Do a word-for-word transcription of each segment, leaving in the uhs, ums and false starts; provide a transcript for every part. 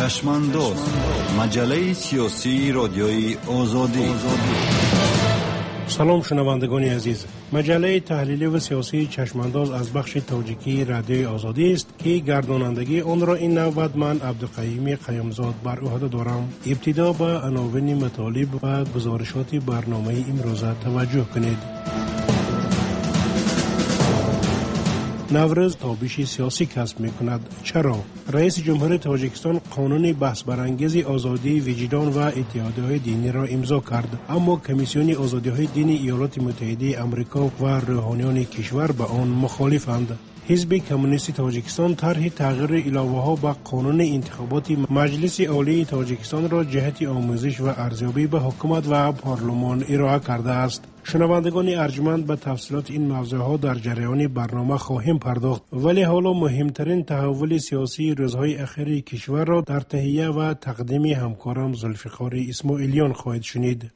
چشمانداز، مجله سیاسی رادیوی آزادی. سلام شنوندگان عزیز، مجله تحلیلی و سیاسی چشمانداز از بخش تاجیکی رادیوی آزادی است که گردانندگی آن را این نوبت من عبدالقیوم قیامزاد بر عهده دارم. ابتدا به عناوین مطالب و گزارشات برنامه امروزه توجه کنید. نوروز تابش سیاسی کسب می کند. چرا؟ رئیس جمهور تاجیکستان قانون بحث برانگیز آزادی وجدان و اتحادیه‌های دینی را امضا کرد، اما کمیسیون آزادی‌های دینی ایالات متحده آمریکا و روحانیان کشور به آن مخالفند. حزب کمونیست تاجیکستان طرح تغییر علاوه‌ها به قانون انتخابات مجلس عالی تاجیکستان را جهت آموزش و ارزیابی به حکومت و پارلمان ارائه کرده است. شنوندگان ارجمند به تفصیلات این موضوعها در جریان برنامه خواهیم پرداخت، ولی حالا مهمترین تحول سیاسی روزهای اخیر کشور را در تهیه و تقدیم همکارم ذوالفقار اسماعیلیان خواهید شنید.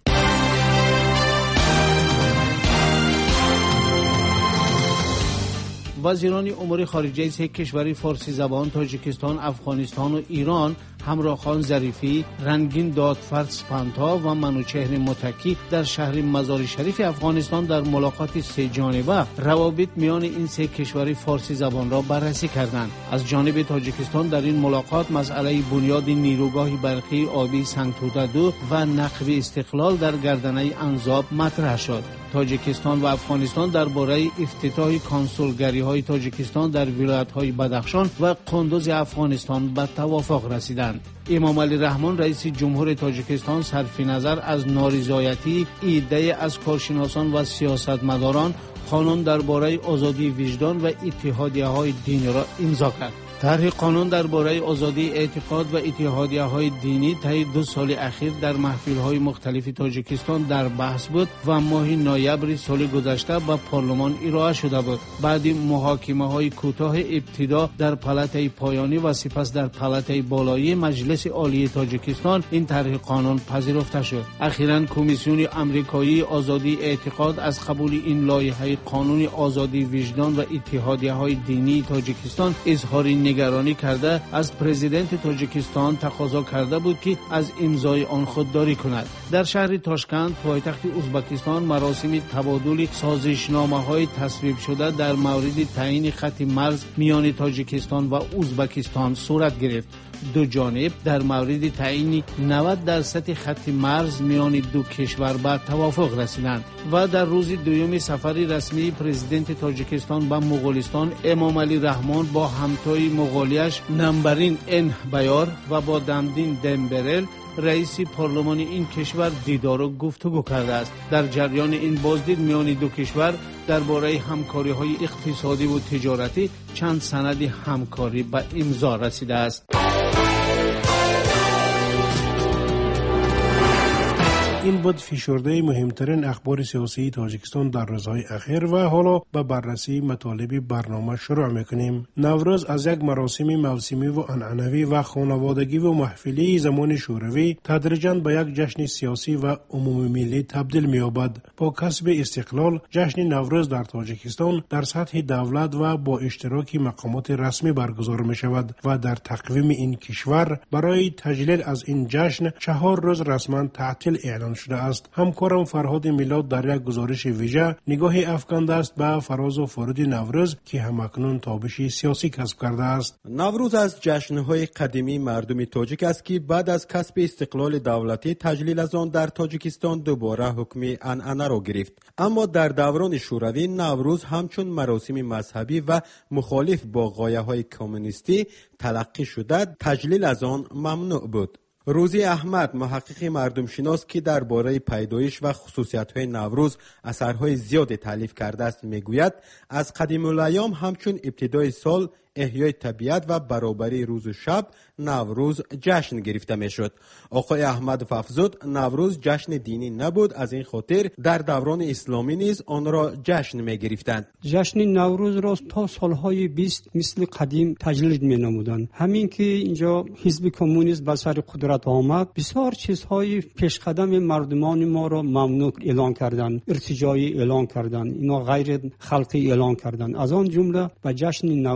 وزیران امور خارجه سه کشور فارسی زبان تاجیکستان، افغانستان و ایران همراه خان ظریفی، رنگین دادفرد سپانتا و منوچهر متکی در شهر مزار شریف افغانستان در ملاقات سه جانبه روابط میان این سه کشور فارسی زبان را بررسی کردند. از جانب تاجیکستان در این ملاقات مسئله بنیاد نیروگاه برقی آبی سنگتوده دو و نقب استقلال در گردنه انزاب مطرح شد. تاجیکستان و افغانستان درباره افتتاح کنسولگری‌های تاجیکستان در ولایت‌های بدخشان و قندوز افغانستان به توافق رسیدند. امام علی رحمان رئیس جمهور تاجیکستان صرف نظر از نارضایتی ایده از کارشناسان و سیاستمداران قانون درباره آزادی وجدان و اتحادیه‌های دینی را امضا کرد. طرح قانون درباره آزادی اعتقاد و اتحادیه‌های دینی طی دو سال اخیر در محفل‌های مختلف تاجیکستان در بحث بود و ماه نوامبر سال گذشته به پارلمان ارائه شده بود. بعد محاکمه‌های کوتاه ابتدا در پالاتای پایانی و سپس در پالاتای بالایی مجلس عالی تاجیکستان این طرح قانون پذیرفته شد. اخیراً کمیسیون آمریکایی آزادی اعتقاد از قبول این لایحه قانون آزادی وجدان و اتحادیه‌های دینی تاجیکستان اظهار نگرانی کرده از پرزیدنت تاجیکستان تقاضا کرده بود که از امضای آن خودداری کند. در شهر تاشکند پایتخت ازبکستان مراسم تبادل سازشنامه‌های تصویب شده در مورد تعیین خط مرز میان تاجیکستان و ازبکستان صورت گرفت. دو جانب در مورد تعیین نود درصد خط مرز میان دو کشور به توافق رسیدند و در روز دوم سفر رسمی پرزیدنت تاجیکستان به مغولستان امام علی رحمان با همتای مغولیش نمبرین ان بیار و با دمدین دمبرل رئیس پارلمان این کشور دیدار و گفتگو کرده است. در جریان این بازدید میان دو کشور درباره همکاری‌های اقتصادی و تجارتی چند سند همکاری به امضا رسیده است. این بود فشرده مهمترین اخبار سیاسی تاجیکستان در روزهای اخیر و حالا به بررسی مطالب برنامه شروع میکنیم. نوروز از یک مراسم موسمی و عنعنوی و خانوادگی و محفلی زمان شوروی تدریجاً به یک جشن سیاسی و عمومی ملی تبدیل می‌یابد. با کسب استقلال جشن نوروز در تاجیکستان در سطح دولت و با اشتراک مقامات رسمی برگزار می‌شود و در تقویم این کشور برای تجلیل از این جشن چهار روز رسما تعطیل اعلام شده است. همکارم فرهاد میلاد در یک گزارش ویژه نگاه افکنده است به فراز و فرود نوروز که همکنون تابش سیاسی کسب کرده است. نوروز از جشن‌های قدیمی مردم تاجیک است که بعد از کسب استقلال دولتی تجلیل از آن در تاجیکستان دوباره حکم عنعنه را گرفت. اما در دوران شوروی نوروز همچون مراسم مذهبی و مخالف با غایه‌های کمونیستی تلقی شده تجلیل از آن ممنوع بود. روزی احمد محقق مردم شناس که درباره پیدایش و خصوصیت‌های نوروز اثرهای زیاد تالیف کرده است میگوید از قدیم الایام همچون ابتدای سال احیای طبیعت و برابری روز و شب نوروز جشن گرفته میشد. آقای احمد فافزود نوروز جشن دینی نبود، از این خاطر در دوران اسلامی نیز آن را جشن می گرفتند. جشن نوروز را تا سالهای بیست مثل قدیم تجلیل می نمودند. همین که اینجا حزب کمونیست به سر قدرت آمد بسیار چیزهای پیشقدم مردمان ما را ممنوع اعلان کردند، ارتجاعی اعلان کردند، اینا غیر خلقی اعلان کردند. از آن جمله به جشن نوروز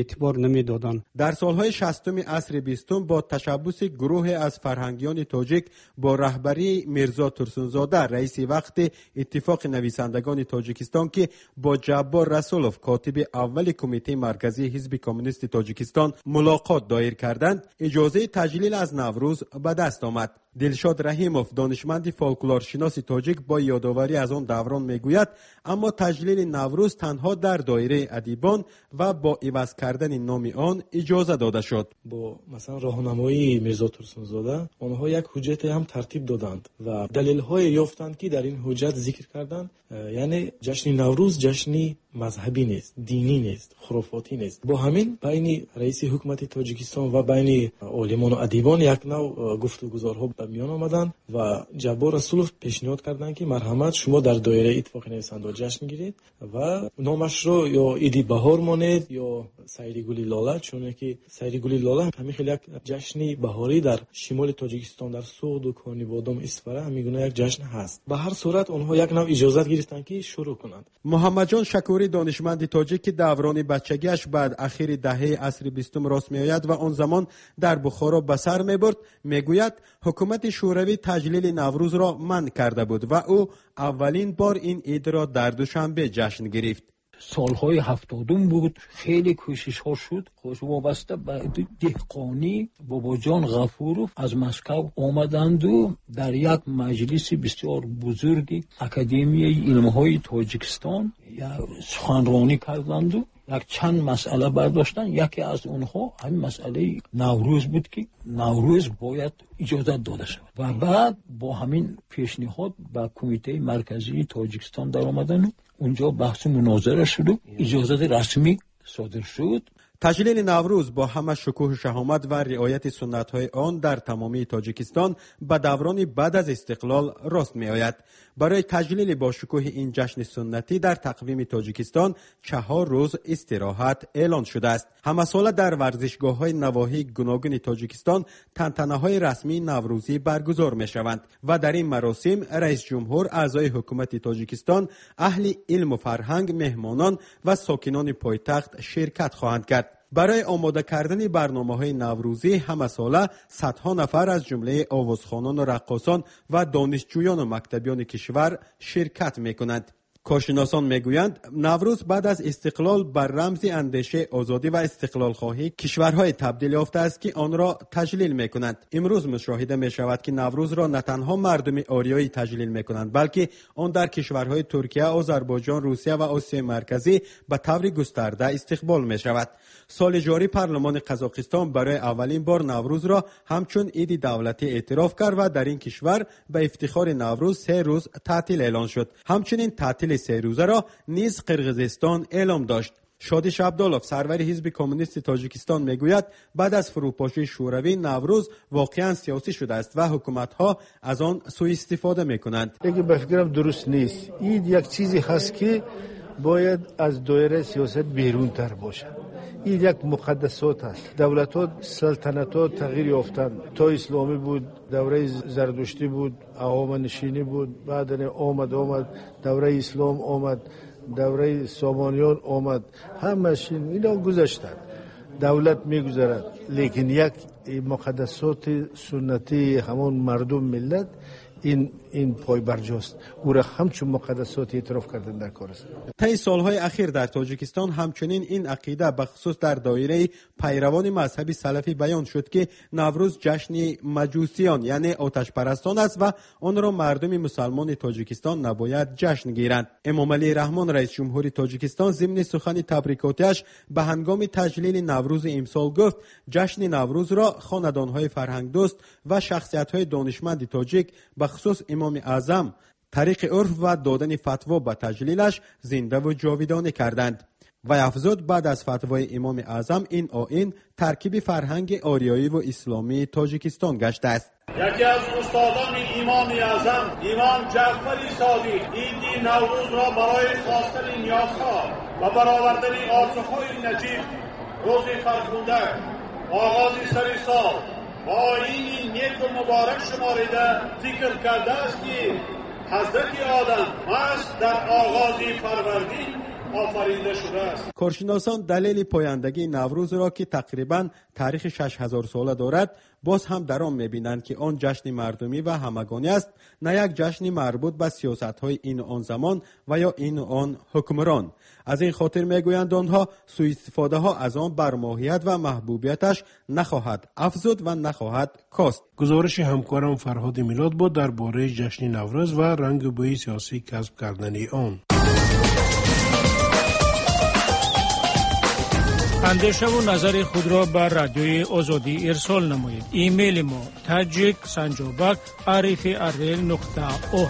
اعتبار نمیدادند. در سالهای شصتم عصر بیستم با تشبث گروه از فرهنگیان تاجیک با رهبری میرزا ترسونزاده رئیس وقت اتفاق نویسندگان تاجیکستان که با جبار رسولوف کاتب اول کمیته مرکزی حزب کمونیست تاجیکستان ملاقات دایر کردند، اجازه تجلیل از نوروز به دست آمد. دلشاد رحیموف دانشمند فولکلورشناس تاجیک با یادآوری از آن دوران میگوید اما تجلیل نوروز تنها در دایره ادیبان و با عوض کردن نام آن اجازه داده شد. با مثلا راهنمایی میرزا ترسونزاده آنها یک حجت هم ترتیب دادند و دلیل های یافتند که در این حجت ذکر کردند، یعنی جشن نوروز جشن مذهبی نیست، دینی نیست، خرافاتی نیست. با همین بین رئیس حکومت تاجیکستان و بین عالمان و ادیبان یک نوع گفتگوزارها به میان آمدند و جبار رسولوف پیشنهاد کردند که مرحمت شما در دایره اتفاق نویسنده جشن گیرید و نامش رو یا ایدی بهار مانید یا سیری گلی لاله، چون که سیری گلی لاله همین خیلی یک جشن بهاری در شمال تاجیکستان در سوغد و کانی بادام اسفره همیگونه یک جشن هست. به هر صورت آنها یک نوع اجازه گرفتند که شروع کنند. محمد جان شکوری دانشمند تاجیک که دوران بچگیش بعد اخیر دهه عصر بیستم راست میآید و آن زمان در بخارا به سر میبرد، میگوید حکومت شوروی تجلیل نوروز را منع کرده بود و او اولین بار این عید را در دوشنبه جشن گرفت. سالهای هفتادم بود، خیلی کوشش ها شد. خوش وابسته به دهقانی بابا جان غفورов از مسکو آمدند و در یک مجلس بسیار بزرگی اکادمی علم های تاجیکستان سخنرانی کردند و یک چند مسئله برداشتن. یکی از اونها همین مسئله نوروز بود که نوروز باید اجازه داده شود و بعد با همین پیشنهاد به کمیته مرکزی تاجیکستان در آمدن و اونجا بحث مناظره شد و اجازه رسمی صادر شد. تجلیل نوروز با همه شکوه و شهامت و رعایت سنت‌های آن در تمامی تاجیکستان به دوران بعد از استقلال راست می‌آید. برای تجلیل با شکوه این جشن سنتی در تقویم تاجیکستان چهار روز استراحت اعلان شده است. همه ساله در ورزشگاه‌های نواحی گوناگون تاجیکستان تنتنه‌های رسمی نوروزی برگزار می‌شوند و در این مراسم رئیس جمهور، اعضای حکومت تاجیکستان، اهل علم و فرهنگ، مهمانان و ساکنان پایتخت شرکت خواهند کرد. برای آماده کردن برنامه‌های نوروزی همه ساله صدها نفر از جمله آوازخوانان و رقاصان و دانشجویان و مکتبیان کشور شرکت می‌کنند. کارشناسان میگویند نوروز بعد از استقلال بر رمز اندیشه آزادی و استقلال خواهی کشورهای تبدیل یافته است که آن را تجلیل میکنند. امروز مشاهده می شود که نوروز را نه تنها مردم آریایی تجلیل میکنند بلکه آن در کشورهای ترکیه، آذربایجان، روسیه و آسیای مرکزی به طور گسترده استقبال می شود. سال جاری پارلمان قزاقستان برای اولین بار نوروز را همچون عید دولتی اعتراف کرد و در این کشور به افتخار نوروز سه روز تعطیل اعلان شد. همچنین تعطیل سه روزه را نیز قرقیزستان اعلام داشت. شادیش عبدالله سرور حزب کمونیست تاجیکستان میگوید بعد از فروپاشی شوروی نوروز واقعا سیاسی شده است و حکومت‌ها از آن سوء استفاده میکنند. دیگه به فکرم درست نیست. این یک چیزی هست که باید از دایره سیاست بیرون تر باشه. این یک مقدسات است. دولت‌ها، سلطنت‌ها تغییر یافتند. تا اسلامی بود، دوره زردشتی بود، هخامنشی بود، بعد آمد آمد دوره اسلام آمد، دوره سامانیان آمد. همش اینا گذشتند. دولت میگذرد، لیکن یک مقدسات سنتی همون مردم ملت این این پای برجاست. او را همچون مقدسات اعتراف کردن در کار است. طی سالهای اخیر در تاجیکستان همچنین این عقیده به خصوص در دایره پیروان مذهب سلفی بیان شد که نوروز جشن مجوسیان یعنی آتش پرستان است و آن را مردم مسلمان تاجیکستان نباید جشن گیرند. امام علی رحمان رئیس جمهور تاجیکستان ضمن سخن تبریکاتیش به هنگام تجلیل نوروز امسال گفت جشن نوروز را خاندان‌های فرهنگ دوست و شخصیت‌های دانشمند تاجیک به خصوص امام اعظم طریق عرف و دادن فتوا به تجلیلش زنده و جاویدانه کردند. و افزود بعد از فتوای امام اعظم این آیین ترکیب فرهنگ آریایی و اسلامی تاجیکستان گشته است. یکی از استادان امام اعظم امام جعفر صادق عید نوروز را برای خواستن نیازها و برآوردن آرزوهای نجیب روز فرخنده آغاز سر سال با آیین نیک و مبارک شماریده ذکر کرده است که حضرت آدم مست در آغاز فروردین آفریده شده است. کارشناسان دلیل پایندگی نوروز را که تقریباً تاریخ شش هزار ساله دارد باز هم در آن می‌بینند که آن جشن مردمی و همگانی است، نه یک جشن مربوط به سیاست‌های این آن زمان و یا این آن حکمران. از این خاطر میگویند آنها سوء استفاده ها از آن بر ماهیت و محبوبیتش نخواهد افزود و نخواهد کاست. گزارش همکارم فرهاد میلاد بود درباره جشن نوروز و رنگ و بوی سیاسی کسب کردن آن. اندیشه و نظر خود را بر رادیوی آزادی ارسال نمایید. ایمیل ما تاجیک سنجابک عرف ارل نقطه او.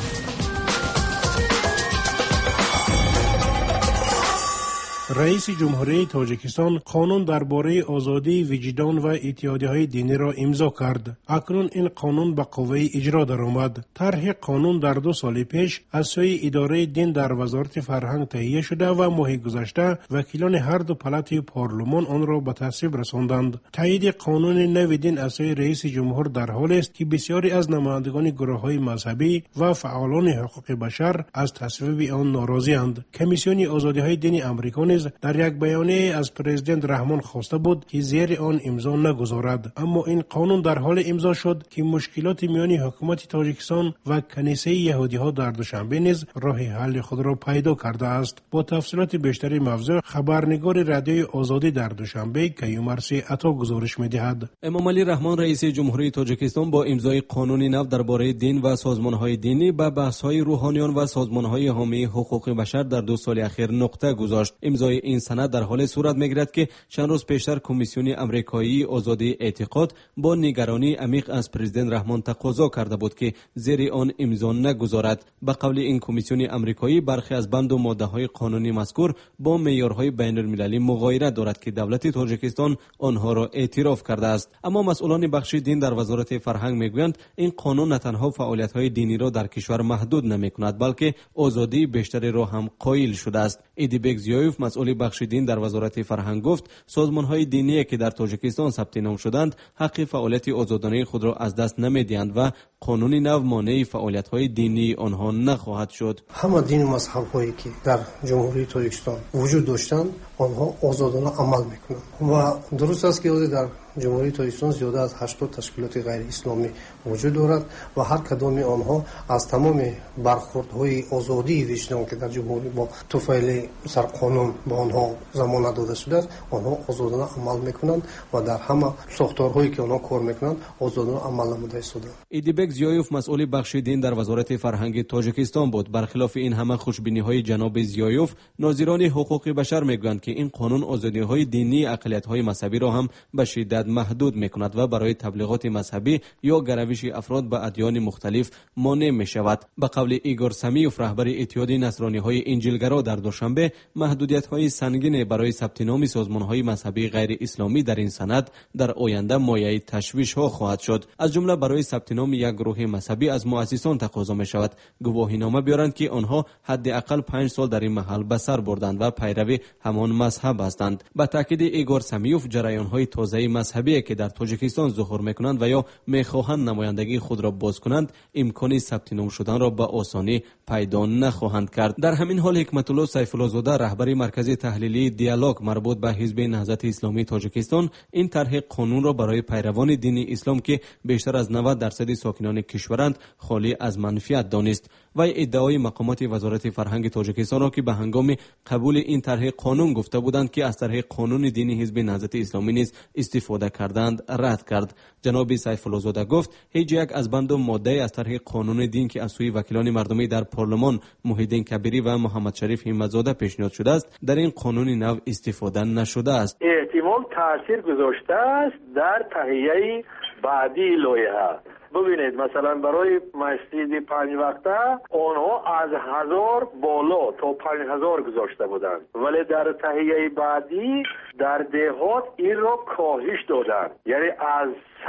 رئیس جمهوری تاجیکستان قانون درباره آزادی وجدان و اتحادیه‌های دینی را امضا کرد. اکنون این قانون به قوه اجرا درآمد. طرح قانون در دو سال پیش از سوی اداره دین در وزارت فرهنگ تهیه شده و ماه گذشته وکیلان هر دو پلات پارلمان آن را به تصویب رساندند. تایید قانون نو دین از سوی رئیس جمهور در حال است که بسیاری از نمایندگان گروه‌های مذهبی و فعالان حقوق بشر از تصویب آن ناراضی‌اند. کمیسیون آزادی‌های دینی آمریکا در یک بیانیه از پرزیدنت رحمان خواسته بود که زیر آن امضا نگذارد، اما این قانون در حال امضا شد که مشکلات میان حکومت تاجیکستان و کنیسه یهودی‌ها در دوشنبه نیز راه حل خود را پیدا کرده است. با تفصیلات بیشتری موضوع خبرنگار رادیوی آزادی در دوشنبه کیومرثی عطا گزارش می‌دهد. امام علی رحمان رئیس جمهوری تاجیکستان با امضای قانونی نو درباره دین و سازمان‌های دینی به بحث‌های روحانیان و سازمان‌های حامی حقوق بشر در دو سال اخیر نقطه گذاشت. امضای این سند در حال صورت می‌گیرد که چند روز پیشتر کمیسیون آمریکایی آزادی اعتقاد با نگرانی عمیق از پرزیدنت رحمان تقاضا کرده بود که زیر آن امضا نگذارد. به قول این کمیسیون آمریکایی برخی از بند و ماده‌های قانونی مذکور با معیارهای بین‌المللی مغایره دارد که دولت تاجیکستان آنها را اعتراف کرده است. اما مسئولان بخش دین در وزارت فرهنگ میگویند این قانون نه تنها فعالیت‌های دینی را در کشور محدود نمی‌کند بلکه آزادی بیشتری را هم قائل شده است. ایدیبک زیایوف مسئول بخش دین در وزارت فرهنگ گفت سازمان‌های دینی که در تاجیکستان ثبت نام شدند حق فعالیت آزادانه خود را از دست نمی‌دهند و قانون نو مانع فعالیت‌های دینی آنها نخواهد شد. همه دین و مذهب‌هایی که در جمهوری تاجیکستان وجود داشتند آنها آزادانه عمل می‌کنند و درست است که در جمهوری تاجیکستان زیاده از هشتاد تشکیلات غیر اسلامی وجود دارد و هر کدام آنها از تمام برخوردهای آزادی وجدان که در جمهوری با توفیل سرقانون با آنها ضمانت داده شده است آنها آزادانه عمل میکنند و در همه ساختارهایی که آنها کار میکنند آزادانه عمل نموده ایستادند. ایدیبک زیایوف مسئول بخش دین در وزارت فرهنگ تاجیکستان بود. برخلاف این همه خوشبینی‌های جناب زیایوف، ناظران حقوق بشر میگویند که این قانون آزادی‌های دینی اقلیت‌های مذهبی را هم به شدت محدود میکند و برای تبلیغات مذهبی یا گرویش افراد به ادیان مختلف مانع میشود. به قول ایگور سمیوف رهبر اتحاد نصرانی‌های انجیلگرا در دوشنبه محدودیت‌های سنگین برای ثبت نام سازمان‌های مذهبی غیر اسلامی در این سند در آینده مایه تشویش‌ها خواهد شد. از جمله برای ثبت نام یک گروه مذهبی از مؤسسان تقاضا می‌شود گواهینامه بیارند که آنها حداقل پنج سال در این محل به سر بردند و پیروی همان مذهب هستند. به تاکید ایگور سمیوف جریان‌های تازه مذهبی که در تاجیکستان ظهور میکنند و یا میخواهند نمایندگی خود را باز کنند امکانی ثبت نام شدن را به آسانی پیدا نخواهند کرد. در همین حال حکمت الله سیف الله زاده رهبر مرکز تحلیلی دیالوگ مربوط به حزب نهضت اسلامی تاجیکستان این طرح قانون را برای پیروان دین اسلام که بیشتر از نود درصد ساکنان کشورند خالی از منفیت دانست و ادعای مقامات وزارت فرهنگ تاجیکستان را که به هنگام قبول این طرح قانون گفته بودند که از طرح قانون دینی حزب نهضت اسلامی نیز استفاده کردند رد کرد. جناب سیف الله زاده گفت هیچ یک از بند و ماده از طرح قانون دین که از سوی وکیلان مردمی در پارلمان محیدین کبیری و محمد شریف همت‌زاده پیشنهاد شده است در این قانون نو استفاده نشده است. احتمال تاثیر گذاشته است در تهیه بعدی لایحه. ببینید مثلا برای مسجد پنج وقته آنها از هزار بالا تا پنج هزار گذاشته بودند ولی در تهیه بعدی در دهات این را کاهش دادند یعنی از صد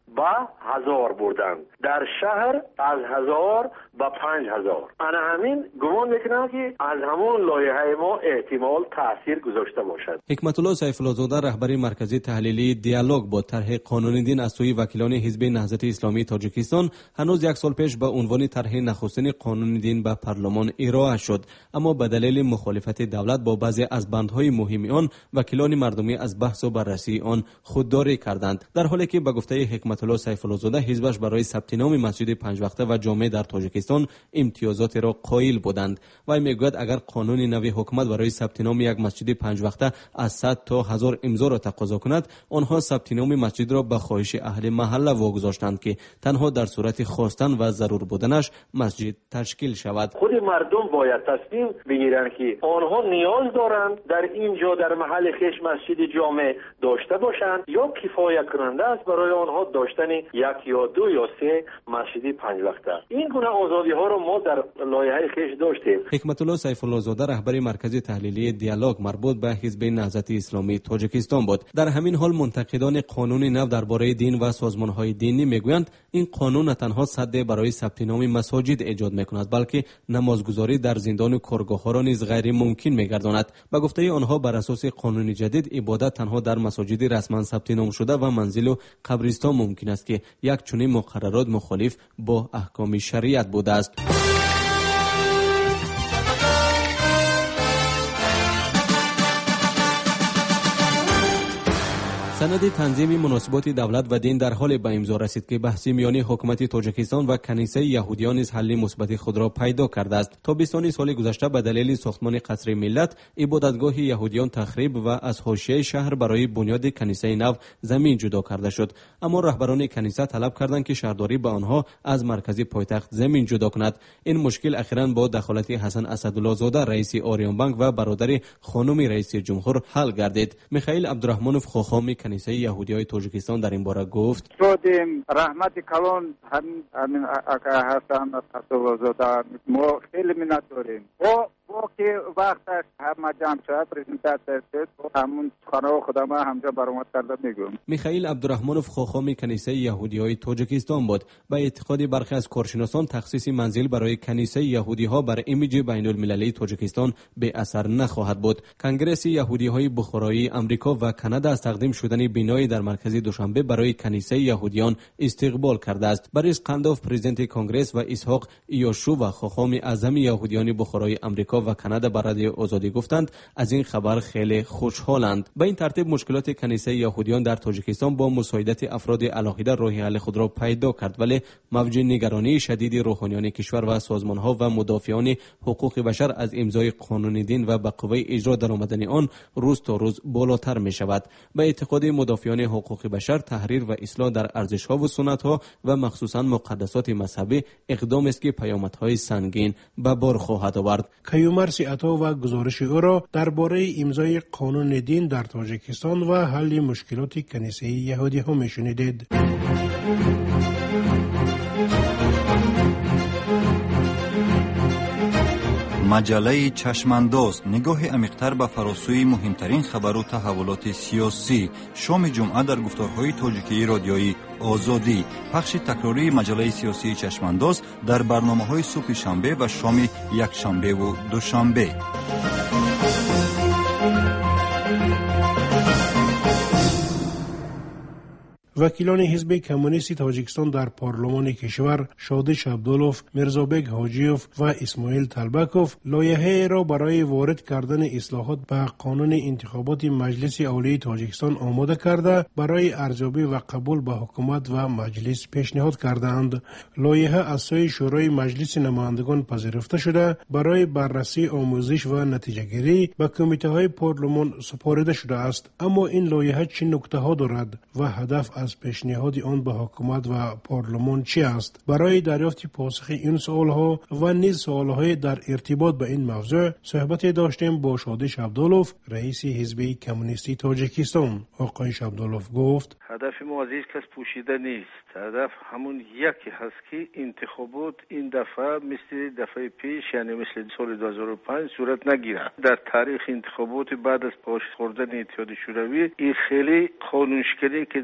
به هزار بردند، در شهر از هزار به پنج هزار. انا همین گمان میکنم که از همون لایحه ما احتمال تاثیر گذاشته باشد. حکمت الله سیف الله زاده رهبر مرکزی تحلیلی دیالوگ با طرح قانون دین از سوی وکیلان حزب نهضت اسلامی تاجیکستان هنوز یک سال پیش به عنوان طرح نخستین قانون دین به پارلمان ارائه شد، اما به دلیل مخالفت دولت با بعضی از بندهای مهم آن وکیلان مردمی از بحث و بررسی آن خودداری کردند، در حالی که به گفته حکمت الله سیف الله زاده حزبش برای ثبت نام مسجد پنج وقته و جامع در تاجیکستان امتیازات را قائل بودند. و میگوید اگر قانون نوی حکومت برای ثبت نام یک مسجد پنج وقته از صد تا هزار امضا را تقاضا کند، آنها ثبت نام مسجد را به خواهش اهل محله واگذاشتند که تنها در صورت خواستن و ضرور بودنش مسجد تشکیل شود. خود مردم باید تصمیم بگیرند که آنها نیاز دارند در اینجا در محل خیش مسجد جامع داشته باشند یا کفایت کننده است برای آنها داشتن یک یا دو یا سه مسجد پنج وقته. این گونه آزادی ها را ما در لایحه خیش داشتیم. حکمت الله سیف الله زاده رهبر مرکز تحلیلی دیالوگ مربوط به حزب نهضت اسلامی تاجیکستان بود. در همین حال منتقدان قانون نو درباره دین و سازمان‌های دینی میگویند این قانون نه تنها سد برای ثبت نام مساجد ایجاد میکند، بلکه نمازگزاری در زندان و کارگاه‌ها را نیز غیر ممکن میگرداند. به گفته آنها بر اساس قانون جدید عبادت تنها در مساجد رسما ثبت نام شده و منزل و قبرستان ممکن است که یک چنین مقررات مخالف با احکام شریعت بوده است. سند تنظیم مناسبات دولت و دین در حال به امضا رسید که بحث میان حکومت تاجیکستان و کنیسه یهودیان نیز حل مثبت خود را پیدا کرده است. تابستان سال گذشته به دلیل ساختمان قصر ملت عبادتگاه یهودیان تخریب و از حاشیه شهر برای بنیاد کنیسه نو زمین جدا کرده شد، اما رهبران کنیسه طلب کردند که شهرداری به آنها از مرکزی پایتخت زمین جدا کند. این مشکل اخیراً با دخالت حسن اسدالله زاده رئیس آریان بانک و برادر خانم رئیس جمهور حل گردید. میخائیل عبدالرحمنوف خاخام کنیسه یهودیای تاجیکستان در این باره گفت: شدیم رحمت کلان همین همین آقا حسن اسدالله زاده ما خیلی منت داریم. با با که وقتش همه جمع شد پرزنتاژ شد همون خانه خودم همجا برآمد کردم میگم. میخائیل عبدالرحمنوف خاخام کنیسه یهودیای تاجیکستان بود. به اعتقاد برخی از کارشناسان تخصیص منزل برای کنیسه یهودی ها بر ایمیج بین المللی تاجیکستان به اثر نخواهد بود. کنگره یهودی های بخارایی آمریکا و کانادا از تقدیم شدن بینایی در مرکز دوشنبه برای کنیسه یهودیان استقبال کرده است. بریس قندوف پرزیدنت کنگره و اسحاق یاشو و خاخام اعظم یهودیان بخارای آمریکا و کانادا برای آزادی گفتند از این خبر خیلی خوشحالند. به این ترتیب مشکلات کنیسه یهودیان در تاجیکستان با مساعدت افراد علاقیده راه حل خود را پیدا کرد، ولی موج نگرانی شدید روحانیان کشور و سازمان‌ها و مدافعان حقوق بشر از امضای قانون دین و به قوه اجرا درآمدن آن روز تا روز بالاتر می شود. به اعتقاد مدافعان حقوق بشر تحریر و اصلاح در ارزش‌ها و سنت‌ها و مخصوصاً مقدسات مذهبی اقدام است که پیامدهای سنگین به بار خواهد آورد. کیومرث عطا و گزارش او را درباره امضای قانون دین در تاجیکستان و حل مشکلات کنیسه یهودی ها میشنیدید. مجله چشمانداز نگاه عمیق‌تر به فراسوی مهمترین خبر و تحولات سیاسی. شام جمعه در گفتارهای تاجیکی رادیویی آزادی. پخش تکراری مجله سیاسی چشمانداز در برنامه‌های صبح شنبه و شام یک شنبه و دوشنبه. وکیلان حزب کمونیست تاجیکستان در پارلمان کشور شادش عبدالوف، میرزابک حاجیوف و اسماعیل طلبکوف لایحه را برای وارد کردن اصلاحات به قانون انتخابات مجلس عالی تاجیکستان آماده کرده برای ارزیابی و قبول به حکومت و مجلس پیشنهاد کردند. لایحه از سوی شورای مجلس نمایندگان پذیرفته شده برای بررسی، آموزش و نتیجه‌گیری به کمیته های پارلمان سپارده شده است، اما این لایحه چه نکته ها دارد و هدف از پیشنهاد آن به حکومت و پارلمان چی است؟ برای دریافت پاسخ این سوالها و نیز سوالهای در ارتباط به این موضوع صحبت داشتیم با شادش عبدالوف، رئیس حزب کمونیستی تاجیکستان. آقای عبدالوف گفت: هدف ما از هیچ کس پوشیده نیست. هدف همون یکی هست که انتخابات این دفعه مثل دفعه پیش، یعنی مثل سال دو هزار و پنج صورت نگیرد. در تاریخ انتخابات بعد از پاش خوردن اتحاد شوروی این خیلی قانونشکنی که در سال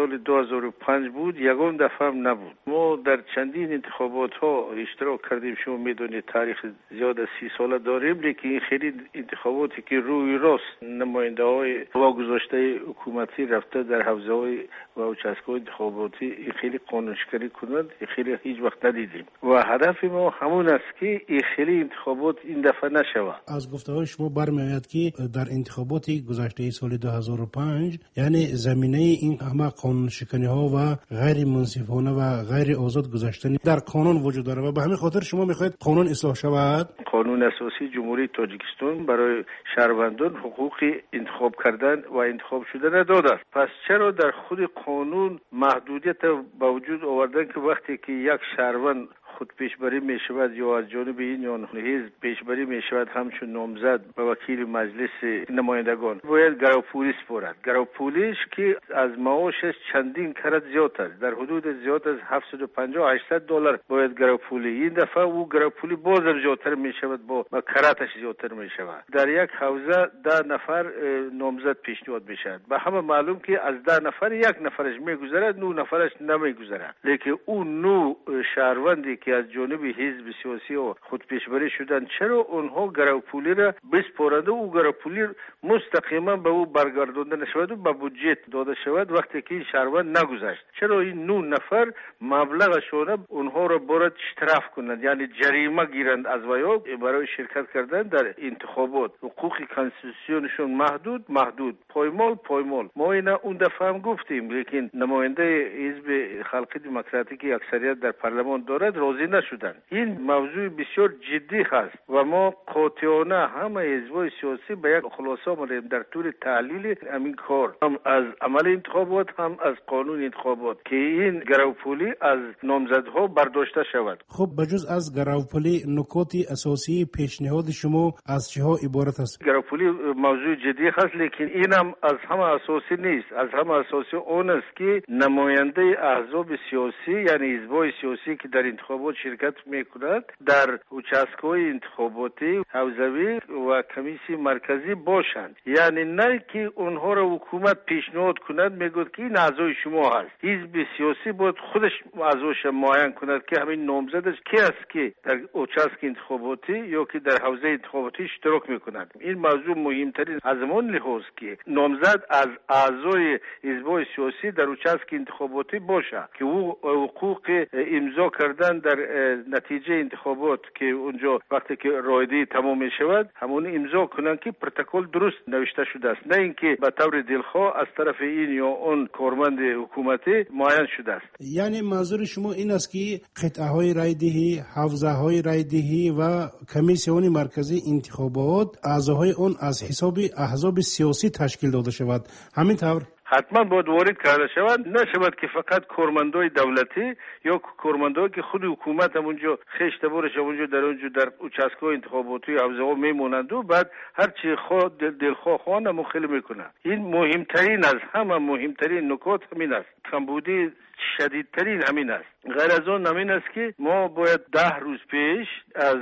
سال دو هزار و پنج بود، یگان دفعه هم نبود. ما در چندین انتخابات ها اشتراک کردیم. شما میدونید تاریخ زیاد از سی ساله داریم، لیکن این خیلی انتخاباتی که روی راست نماینده های واگذاشته حکومتی رفته در حوزه های و اوچسک‌های انتخاباتی این خیلی قانونشکنی کنند، این خیلی هیچ وقت ندیدیم و هدف ما همون است که این خیلی انتخابات این دفعه نشود. از گفته‌های شما برمی‌آید که در انتخابات گذشته سال دو هزار و پنج یعنی زمینه این همه قانونشکنی‌ها و غیر منصفانه و غیر آزاد گذشتن در قانون وجود داره و به همین خاطر شما می‌خواهید قانون اصلاح شود. قانون اساسی جمهوری تاجیکستان برای شهروندان حقوق انتخاب کردن و انتخاب شدن نداده است. پس چرا در خود قانون محدودیت به وجود آوردن که وقتی که یک شهروند خود پیشبری می شود یا از جانب این یا حزب پیشبری می شود همچون نامزد به وکیل مجلس نمایندگان باید گروپولی سپارد. گروپولیش که از معاشش چندین کرات زیاد است، در حدود زیاد از هفتصد و پنجاه هشتصد دلار باید گروپولی. این دفعه او گروپولی بازم زیادتر می شود، با کراتش زیادتر می شود. در یک حوزه ده نفر نامزد پیشنهاد می شود. به همه معلوم که از ده نفر یک نفرش می گذرد، نه نفرش نمی گذرد. لیکن اون نو شهروندی که از جانب حزب سیاسی و خود پیشبری شدن، چرا اونها گروپولی را بسپارند و او گروپولی مستقیما به او برگردانده نشود و به بودجه داده شود وقتی که این شهروند نگذشت؟ چرا این نه نفر مبلغشون اونها را باید اشتراف کنند، یعنی جریمه گیرند از ویا برای شرکت کردن در انتخابات؟ حقوق کانستیتوسیونشون محدود محدود پایمال پایمال. ما اینا اون دفعه هم گفتیم، لیکن نماینده حزب خلق دموکراتیک اکثریت در پارلمان دارد، راضی نشدند. این موضوع بسیار جدی هست و ما قاطعانه همه حزب‌های سیاسی به یک خلاصه آمدیم در طور تحلیل همین کار، هم از عمل انتخابات هم از قانون انتخابات، که این گروپولی از نامزدها برداشته شود. خب بجز از گروپولی نکات اساسی پیشنهاد شما از چه ها عبارت است؟ گروپولی موضوع جدی هست، لیکن اینم از همه اساسی نیست. از همه اساسی اون است که نماینده احزاب سیاسی یعنی حزب‌های سیاسی که در انتخابات شرکت میکنند در اوچسک‌های انتخاباتی حوزوی و کمیسی مرکزی باشند. یعنی نه که اونها را حکومت پیشنهاد کند میگوید که این اعضای شما هست. حزب سیاسی باید خودش اعضاش معین کند که همین نامزدش کی است که در اوچسک انتخاباتی یا که در حوزه انتخاباتی اشتراک میکنند. این موضوع مهمترین از اون لحاظ که نامزد از اعضای حزب‌های سیاسی در اوچسک انتخاباتی باشه که او حقوق امضا کردن در نتیجه انتخابات که اونجا وقتی که رایدی تمام می شود همون امضا کنن که پروتکل درست نوشته شده است، نه اینکه به طور دلخواه از طرف این یا اون کارمند حکومتی معین شده است. یعنی منظور شما این است که قطعه های رایدهی، حوزه های رایدهی و کمیسیون مرکزی انتخابات اعضاهای اون از حساب احزاب سیاسی تشکیل داده شود، همین طور؟ حتما باید وارد کرده شود، نشود که فقط کارمندای دولتی یا کارمندایی که خود حکومت هم اونجا خشت بارش اونجا در اونجا در اوچسک‌های انتخاباتی حوزه ها میمونند و بعد هر چی خود دل دلخواه خوان مخالف میکنند. این مهمترین از همه مهمترین نکات همین است. کمبودی شدیدترین همین است. غیر از آن همین است که ما باید ده روز پیش از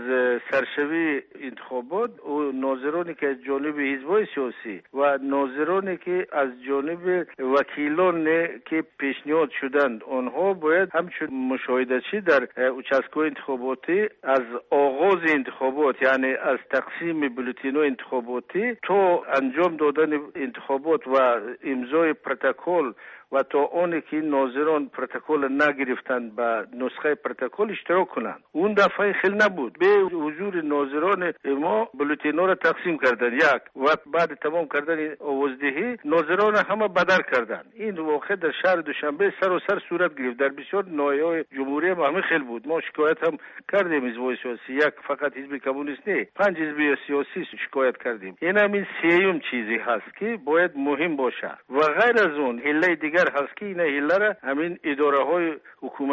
سرشوی انتخابات و ناظرانی که از جانب حزب‌های سیاسی و ناظرانی که از جانب وکیلان که پیشنهاد شدند آنها باید همچون مشاهده‌چی در اوچسک‌های انتخاباتی از آغاز انتخابات یعنی از تقسیم بولتین‌های انتخاباتی تا انجام دادن انتخابات و امضای پروتکل و تا اونی که ناظران پروتکل نگرفتند به نسخه پروتکل اشتراک کنند. اون دفعه خیلی نبود. به حضور ناظران ما بولتینا را تقسیم کردند یک و بعد تمام کردن آوازدهی ناظران همه بدر کردند. این واقع در شهر دوشنبه سر و سر صورت گرفت. در بسیار ناحیه‌های جمهوری هم همه خیلی بود. ما شکایت هم کردیم حزب سیاسی، یک فقط حزب کمونیست نه، پنج حزب سیاسی شکایت کردیم. این همین سیوم چیزی هست که باید مهم باشه و غیر از اون هله دیگر هست که این هله را همین اداره های حکومتی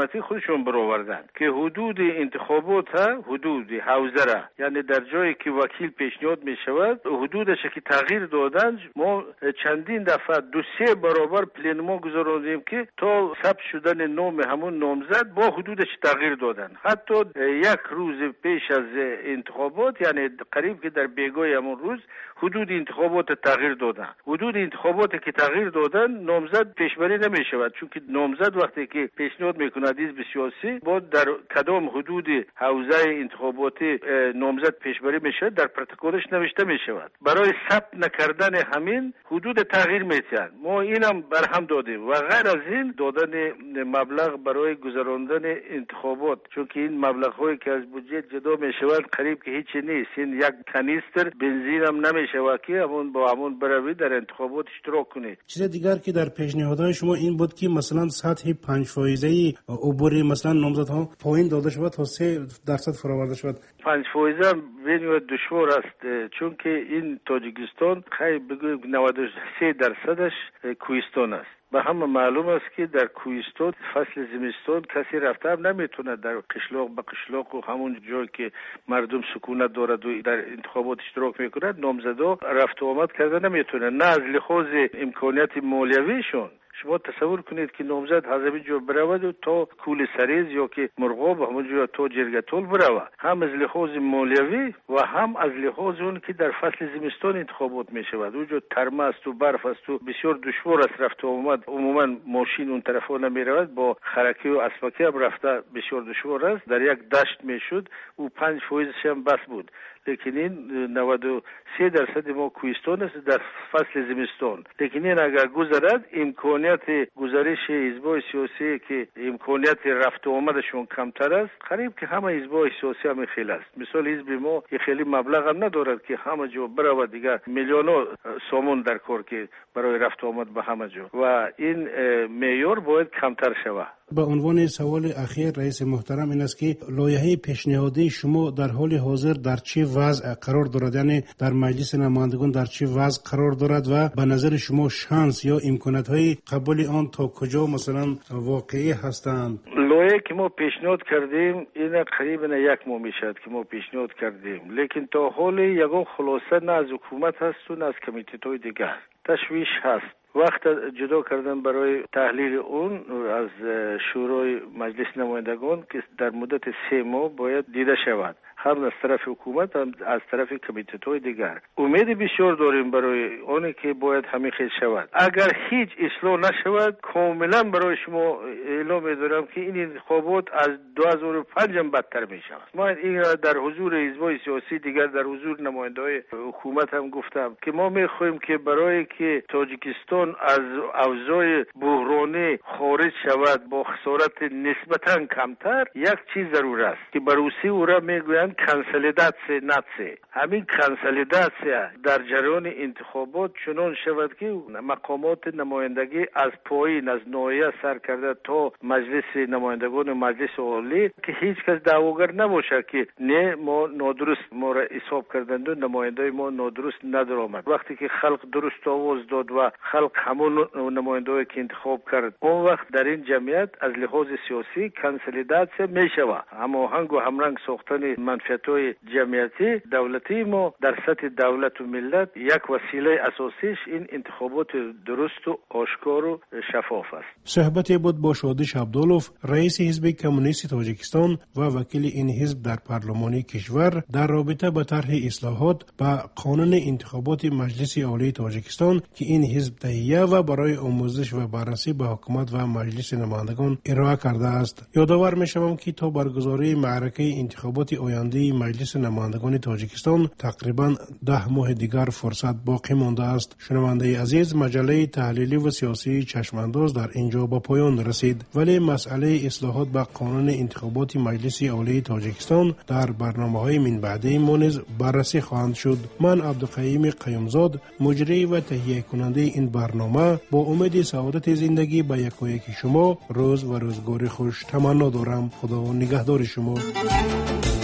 دولتی خودشون برآوردن که حدود انتخابات حدود حوزه را، یعنی در جایی که وکیل پیشنهاد می شود حدودش که تغییر دادن، ما چندین دفعه دو سه برابر پلنما گذاروندیم که تا ثبت شدن نام همون نامزد با حدودش تغییر دادن. حتی یک روز پیش از انتخابات، یعنی قریب که در بیگاه همون روز حدود انتخابات تغییر دادن. حدود انتخابات که تغییر دادن نامزد پیشبری نمی شود، چون که نامزد وقتی که پیشنهاد میکند حزب سیاسی با در کدام حدود حوزه انتخاباتی نامزد پیشبری می شود در پروتکلش نوشته می شود. برای ثبت نکردن همین حدود تغییر میتیان. ما اینم برهم دادیم و غیر از این دادن مبلغ برای گذراندن انتخابات، چون که این مبلغ هایی که از بودجه جدا می شود قریب که هیچی نیست. این یک کانیستر بنزین هم نمی شود که همون با همون بروید در انتخابات اشتراک کنید. چیز دیگر که در پیشنهادهای شما این بود که مثلا سطح پنج فایزه عبوری مثلا نامزدها پایین داده شود تا سه درصد فرآورده شود. پنج فایزه بسیار دشوار است، چون که این تاجیکستان خیلی بگویم نود و سه درصدش کوهستان است. به همه معلوم است که در کوهستان فصل زمستان کسی رفته هم نمیتونه در قشلاق به قشلاق و همون جایی که مردم سکونت دارد و در انتخابات اشتراک میکنند نامزدا رفت و آمد کرده نمیتونه، نه از لحاظ امکانیت مالیویشون. شما تصور کنید که نامزد از همین جا برود و تا کول سریز یا که مرغاب همونجا تا جرگتول برود، هم از لحاظ مالیوی و هم از لحاظ اون که در فصل زمستان انتخابات می شود. اونجا ترمه است و برف است و بسیار دشوار است رفت و آمد. عموما ماشین اون طرفا نمی رود، با خرکی و اسبکی هم رفته بسیار دشوار است. در یک دشت می شد و پنج فایزش هم بس بود. لیکن این نود و سه درصد ما کوهستان است در فصل زمستان. لیکن این اگر گذرد امکانیت گزارش حزب‌های سیاسی که امکانیت رفت و آمدشون کمتر است، قریب که همه حزب‌های سیاسی هم خیلی است. مثال حزب ما خیلی مبلغ هم ندارد که همه جا برود، دیگر میلیون‌ها سامان در کار که برای رفت و آمد به همه جا و این معیار باید کمتر شود. به عنوان سوال اخیر رئیس محترم این است که لایحه پیشنهادی شما در حال حاضر در چه وضع قرار دارد، یعنی در مجلس نمایندگان در چه وضع قرار دارد و به نظر شما شانس یا امکانات‌های قبول آن تا کجا مثلا واقعی هستند؟ لایحه که ما پیشنهاد کردیم این قریبا یک ماه میشد که ما پیشنهاد کردیم، لیکن تا حال یگان خلاصه نه از حکومت هست و نه از کمیته‌های دیگر. تشویش هست. وقت جدا کردن برای تحلیل اون از شورای مجلس نمایندگان که در مدت سه ماه باید دیده شود، هم از طرف حکومت هم از طرف کمیته‌های دیگر. امید بسیار داریم برای آنی که باید همین خیلی شود. اگر هیچ اصلاح نشود کاملا برای شما اعلام می‌دارم که این انتخابات از دو هزار و پنج هم بدتر می‌شود. ما این در حضور حزب‌های سیاسی دیگر در حضور نماینده‌های حکومت هم گفتم که ما می‌خواهیم که برای که تاجیکستان از اوضاع بحرانی خارج شود با خسارت نسبتاً کمتر، یک چیز ضرور است که بروسی او را میگویند کنسولیداسیون ناتسی. همین کنسولیداسیون در جریان انتخابات چنان شود که مقامات نمایندگی از پایین از ناحیه سر کرده تا مجلس نمایندگان و مجلس عالی که هیچ کس دعواگر نباشه که نه ما نادرست ما را حساب کردند و نماینده ما نادرست ندارآمد. وقتی که خلق درست آواز داد و خلق همون نماینده‌ای که انتخاب کرد، اون وقت در این جمعیت از لحاظ سیاسی کنسولیداسیون میشود. هماهنگ و همرنگ ساختن منفعت‌های جمعیتی دولتی ما در سطح دولت و ملت یک وسیله اساسیش این انتخابات درست و آشکار و شفاف است. صحبتی بود با شادش عبدالوف، رئیس حزب کمونیست تاجیکستان و وکیل این حزب در پارلمان کشور در رابطه با طرح اصلاحات به قانون انتخابات مجلس عالی تاجیکستان که این حزب تهیه و برای آموزش و بررسی به حکومت و مجلس نمایندگان ارائه کرده است. یادآور می‌شوم که تا برگزاری معرکه انتخابات آینده مجلس نمایندگان تاجیکستان تقریباً ده ماه دیگر فرصت باقی مانده است. شنونده عزیز، مجله تحلیلی و سیاسی چشمانداز در اینجا به پایان رسید، ولی مسئله اصلاحات به قانون انتخابات مجلس عالی تاجیکستان در برنامه‌های من بعدی ما نیز بررسی خواهند شد. من عبدالقیوم قیومزاد، مجری و تهیه کننده این برنامه، با امید سعادت زندگی به یکایک شما روز و روزگار خوش تمنا دارم. خدا نگهدار شما.